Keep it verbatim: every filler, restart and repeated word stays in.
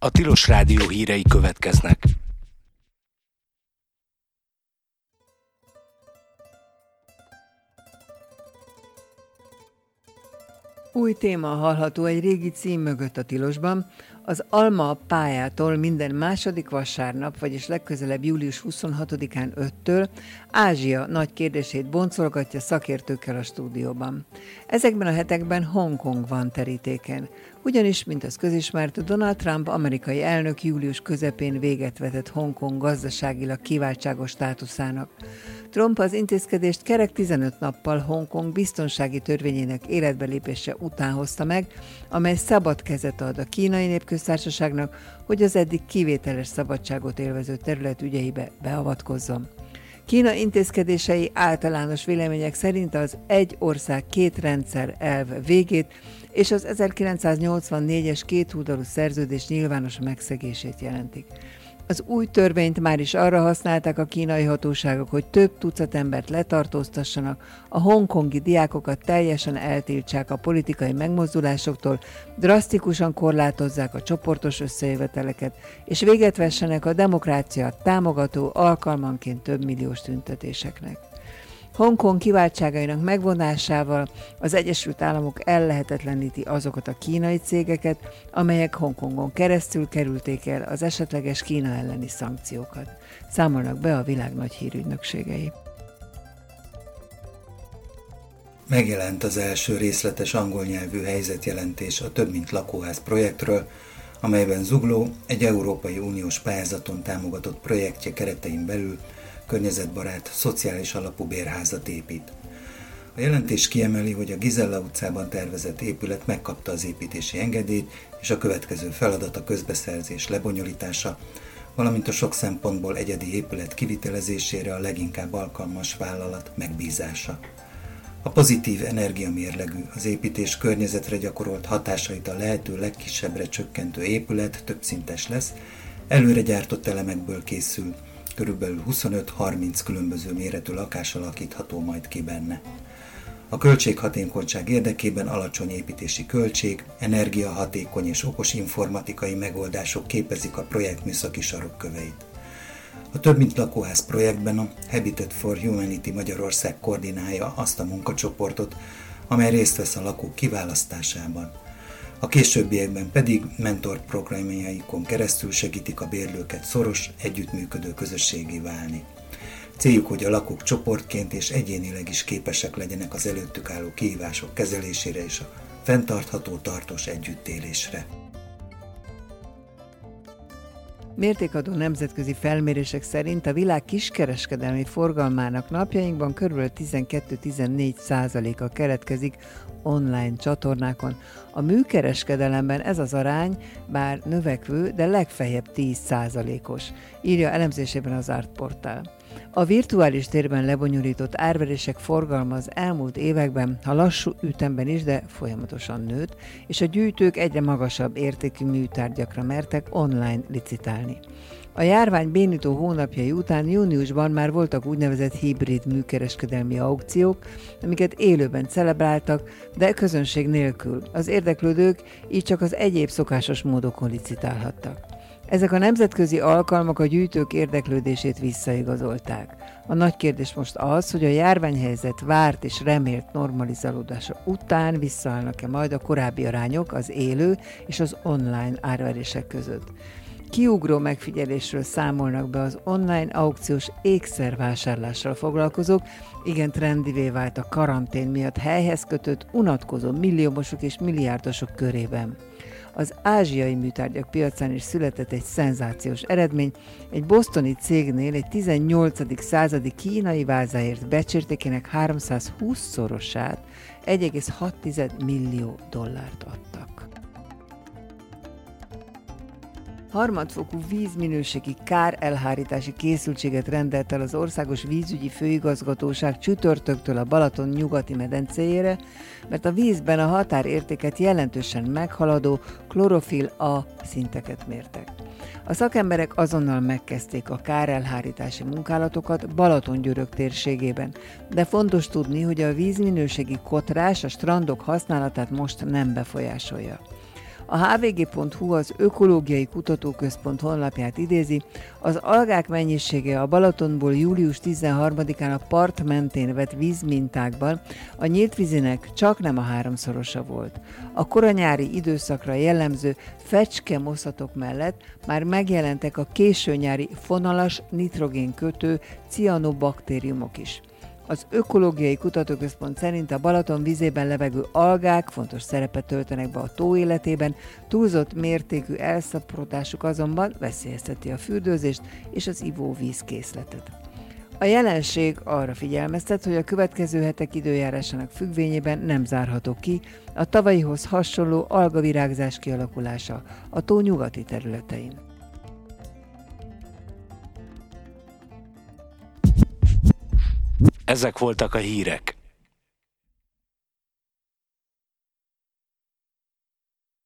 A Tilos Rádió hírei következnek. Új téma hallható egy régi cím mögött a Tilosban. Az Alma pályától minden második vasárnap, vagyis legközelebb július huszonhatodikán öttől Ázsia nagy kérdését boncolgatja szakértőkkel a stúdióban. Ezekben a hetekben Hongkong van terítéken. Ugyanis, mint az közismert, Donald Trump amerikai elnök július közepén véget vetett Hongkong gazdaságilag kiváltságos státuszának. Trump az intézkedést kerek tizenöt nappal Hongkong biztonsági törvényének életbelépése után hozta meg, amely szabad kezet ad a Kínai Népköztársaságnak, hogy az eddig kivételes szabadságot élvező terület ügyeibe beavatkozzon. Kína intézkedései általános vélemények szerint az egy ország két rendszer elv végét és az ezerkilencszáznyolcvannégyes kétoldalú szerződés nyilvános megszegését jelentik. Az új törvényt már is arra használták a kínai hatóságok, hogy több tucat embert letartóztassanak, a hongkongi diákokat teljesen eltiltsák a politikai megmozdulásoktól, drasztikusan korlátozzák a csoportos összejöveteleket, és véget vessenek a demokrácia támogató alkalmanként több milliós tüntetéseknek. Hongkong kiváltságainak megvonásával az Egyesült Államok ellehetetleníti azokat a kínai cégeket, amelyek Hongkongon keresztül kerülték el az esetleges Kína elleni szankciókat. Számolnak be a világ nagy hírügynökségei. Megjelent az első részletes angol nyelvű helyzetjelentés a Több mint lakóház projektről, amelyben Zugló egy Európai Uniós pályázaton támogatott projektje keretein belül környezetbarát, szociális alapú bérházat épít. A jelentés kiemeli, hogy a Gizella utcában tervezett épület megkapta az építési engedélyt, és a következő feladat a közbeszerzés lebonyolítása, valamint a sok szempontból egyedi épület kivitelezésére a leginkább alkalmas vállalat megbízása. A pozitív energiamérlegű, az építés környezetre gyakorolt hatásait a lehető legkisebbre csökkentő épület többszintes lesz, előre gyártott elemekből készül, körülbelül huszonöt-harminc különböző méretű lakás alakítható majd ki benne. A költséghatékonyság érdekében alacsony építési költség, energiahatékony és okos informatikai megoldások képezik a projekt műszaki sarokköveit. A Több mint lakóház projektben a Habitat for Humanity Magyarország koordinálja azt a munkacsoportot, amely részt vesz a lakók kiválasztásában. A későbbiekben pedig mentorprogramjaikon keresztül segítik a bérlőket szoros, együttműködő közösségé válni. Céljuk, hogy a lakók csoportként és egyénileg is képesek legyenek az előttük álló kihívások kezelésére és a fenntartható tartós együttélésre. Mértékadó nemzetközi felmérések szerint a világ kiskereskedelmi forgalmának napjainkban kb. tizenkettő-tizennégy százaléka keletkezik online csatornákon. A műkereskedelemben ez az arány bár növekvő, de legfeljebb tíz százalékos, írja elemzésében az Artportál. A virtuális térben lebonyolított árverések forgalma az elmúlt években, ha lassú ütemben is, de folyamatosan nőtt, és a gyűjtők egyre magasabb értékű műtárgyakra mertek online licitálni. A járvány bénító hónapjai után júniusban már voltak úgynevezett hibrid műkereskedelmi aukciók, amiket élőben celebráltak, de közönség nélkül. Az érdeklődők így csak az egyéb szokásos módokon licitálhattak. Ezek a nemzetközi alkalmak a gyűjtők érdeklődését visszaigazolták. A nagy kérdés most az, hogy a járványhelyzet várt és remélt normalizálódása után visszaállnak-e majd a korábbi arányok az élő és az online árverések között. Kiugró megfigyelésről számolnak be az online aukciós ékszervásárlással foglalkozók, igen trendivé vált a karantén miatt helyhez kötött, unatkozó milliómosok és milliárdosok körében. Az ázsiai műtárgyak piacán is született egy szenzációs eredmény. Egy bostoni cégnél egy tizennyolcadik századi kínai vázáért becsértékének háromszázhúsz-szorosát, egy egész hat millió dollárt adtak. Harmadfokú vízminőségi kárelhárítási készültséget rendelt el az Országos Vízügyi Főigazgatóság csütörtöktől a Balaton nyugati medencéjére, mert a vízben a határértéket jelentősen meghaladó klorofil A szinteket mértek. A szakemberek azonnal megkezdték a kárelhárítási munkálatokat Balatongyörök térségében, de fontos tudni, hogy a vízminőségi kotrás a strandok használatát most nem befolyásolja. A há vé gé pont hú az Ökológiai Kutatóközpont honlapját idézi, az algák mennyisége a Balatonból július tizenharmadikán a part mentén vett vízmintákban a nyílt vízinek csak nem a háromszorosa volt. A koranyári időszakra jellemző fecske-moszatok mellett már megjelentek a későnyári fonalas nitrogénkötő cianobaktériumok is. Az Ökológiai Kutatóközpont szerint a Balaton vízében levegő algák fontos szerepet töltenek be a tó életében, túlzott mértékű elszaporodásuk azonban veszélyezteti a fürdőzést és az ivóvízkészletet. A jelenség arra figyelmeztet, hogy a következő hetek időjárásának függvényében nem zárható ki a tavalyihoz hasonló algavirágzás kialakulása a tó nyugati területein. Ezek voltak a hírek.